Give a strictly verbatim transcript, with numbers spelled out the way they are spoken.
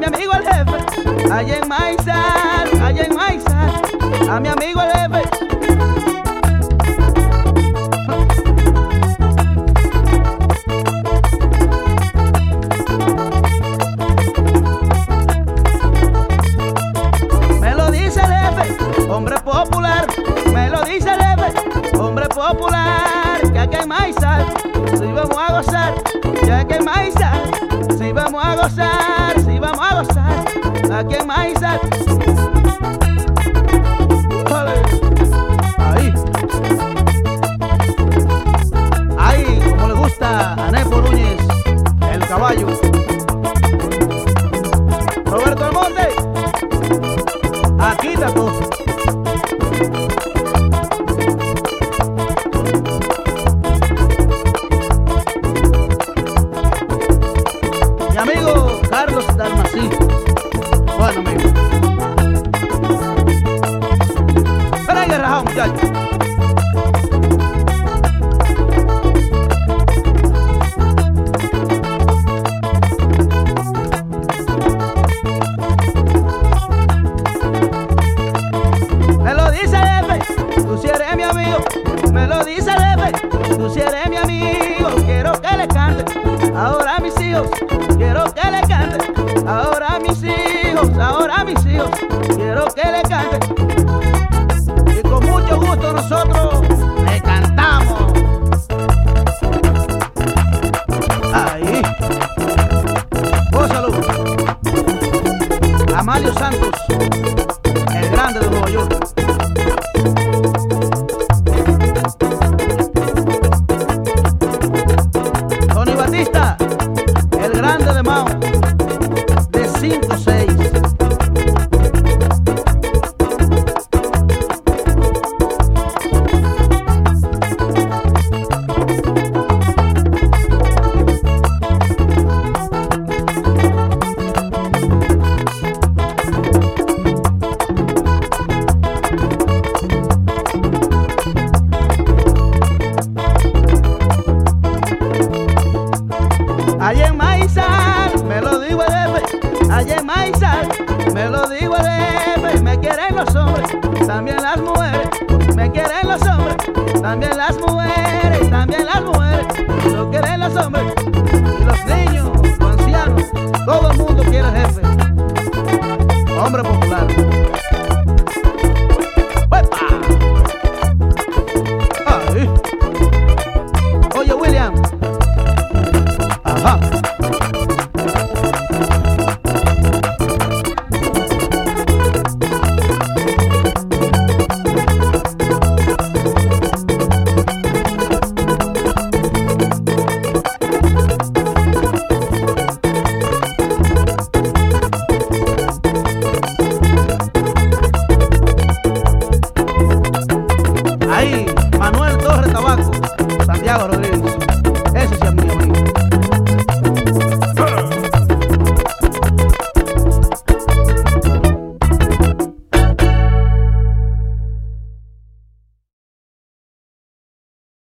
amigo el jefe, allá en Maizal, allá en Maizal, a mi amigo el jefe. Me lo dice el jefe, hombre popular, me lo dice el jefe, hombre popular, que aquí en Maizal, si vamos a gozar, que aquí en Maizal, si vamos a gozar, si vamos a gozar, aquí en Maizal. Ahí, ahí, como le gusta a Nepo Núñez, el caballo. Roberto Almonte, aquí está todo. Mi amigo Carlos Dalmací, bueno amigo. Espera ahí, rajado, muchachos. Me lo dice el jefe, tú si eres mi amigo. Me lo dice el jefe, tú si eres mi amigo. Quiero que le cante ahora a mis hijos, quiero que le cante ahora a mis hijos, ahora a mis hijos, quiero que le cante. Y con mucho gusto nosotros le cantamos. Ahí. Gózalo. Amalio Santos, el grande de Nueva York. Tony Batista, el grande de Mao, de cinco seis. Allá en Maizal, me lo digo el jefe, allá en Maizal, me lo digo el jefe, me quieren los hombres, también las mujeres, me quieren los hombres, también las mujeres, también las mujeres, lo quieren los hombres, y los niños, los ancianos, todo el mundo quiere el jefe, hombre popular. ¡Uepa! ¡Ay! Oye, William. Ajá. Ahí, Manuel Torres Tabaco, Santiago Rodríguez.